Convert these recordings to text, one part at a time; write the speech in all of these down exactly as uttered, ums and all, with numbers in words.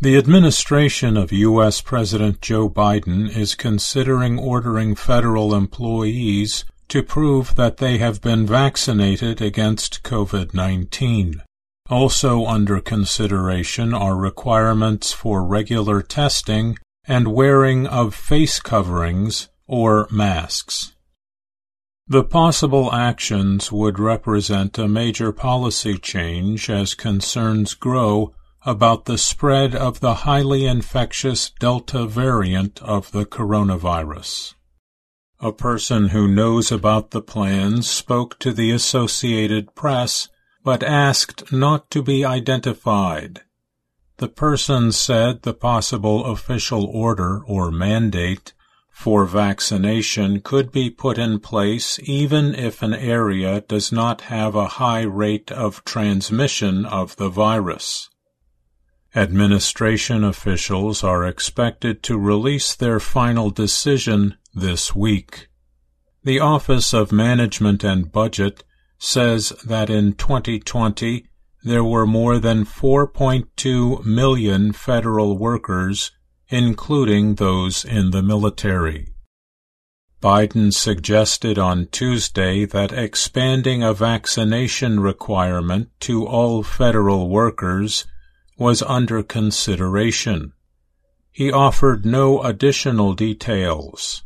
The administration of U S President Joe Biden is considering ordering federal employees to prove that they have been vaccinated against COVID nineteen. Also under consideration are requirements for regular testing and wearing of face coverings or masks. The possible actions would represent a major policy change as concerns grow about the spread of the highly infectious Delta variant of the coronavirus. A person who knows about the plans spoke to the Associated Press, but asked not to be identified. The person said the possible official order or mandate for vaccination could be put in place even if an area does not have a high rate of transmission of the virus. Administration officials are expected to release their final decision this week. The Office of Management and Budget says that in twenty twenty there were more than four point two million federal workers, including those in the military. Biden suggested on Tuesday that expanding a vaccination requirement to all federal workers was under consideration. He offered no additional details.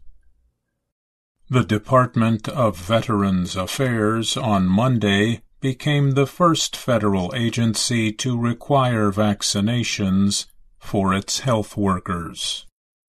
The Department of Veterans Affairs on Monday became the first federal agency to require vaccinations for its health workers.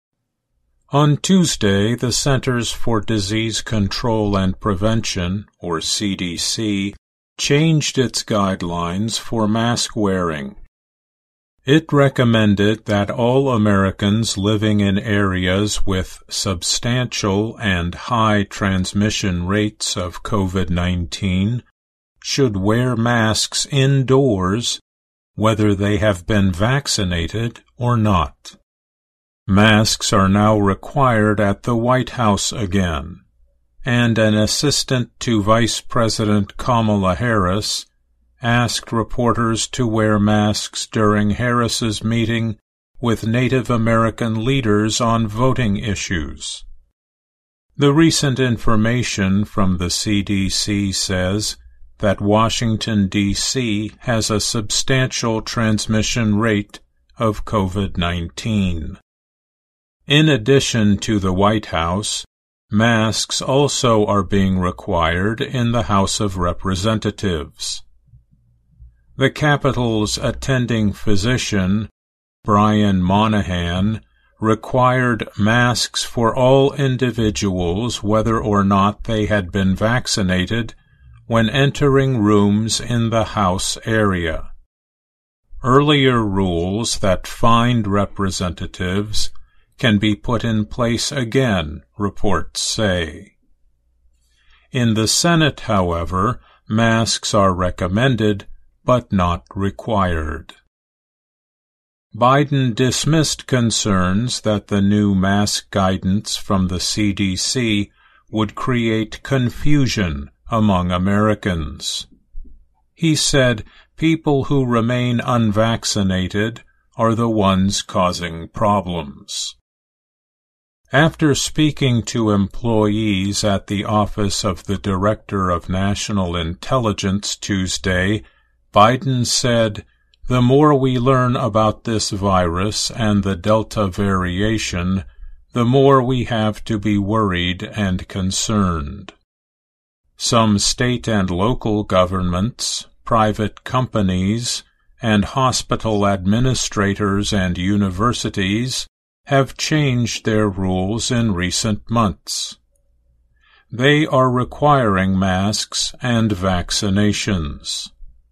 On Tuesday, the Centers for Disease Control and Prevention, or C D C, changed its guidelines for mask wearing. It recommended that all Americans living in areas with substantial and high transmission rates of COVID nineteen should wear masks indoors, whether they have been vaccinated or not. Masks are now required at the White House again, and an assistant to Vice President Kamala Harris asked reporters to wear masks during Harris's meeting with Native American leaders on voting issues. The recent information from the C D C says that Washington, D C has a substantial transmission rate of COVID nineteen. In addition to the White House, masks also are being required in the House of Representatives. The Capitol's attending physician, Brian Monahan, required masks for all individuals whether or not they had been vaccinated when entering rooms in the House area. Earlier rules that fined representatives can be put in place again, reports say. In the Senate, however, masks are recommended but not required. Biden dismissed concerns that the new mask guidance from the C D C would create confusion among Americans. He said people who remain unvaccinated are the ones causing problems. After speaking to employees at the Office of the Director of National Intelligence Tuesday, Biden said, "The more we learn about this virus and the Delta variation, the more we have to be worried and concerned." Some state and local governments, private companies, and hospital administrators and universities have changed their rules in recent months. They are requiring masks and vaccinations.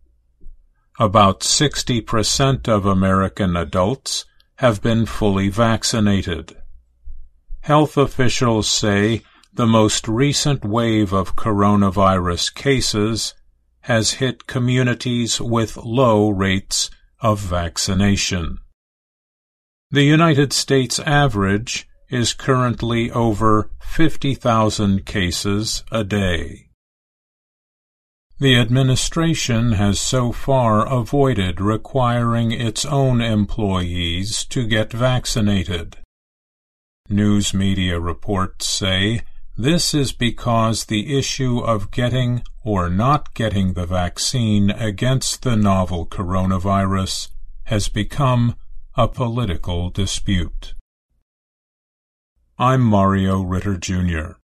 About sixty percent of American adults have been fully vaccinated. Health officials say the most recent wave of coronavirus cases has hit communities with low rates of vaccination. The United States average is currently over fifty thousand cases a day. The administration has so far avoided requiring its own employees to get vaccinated. News media reports say this is because the issue of getting or not getting the vaccine against the novel coronavirus has become a political dispute. I'm Mario Ritter, Junior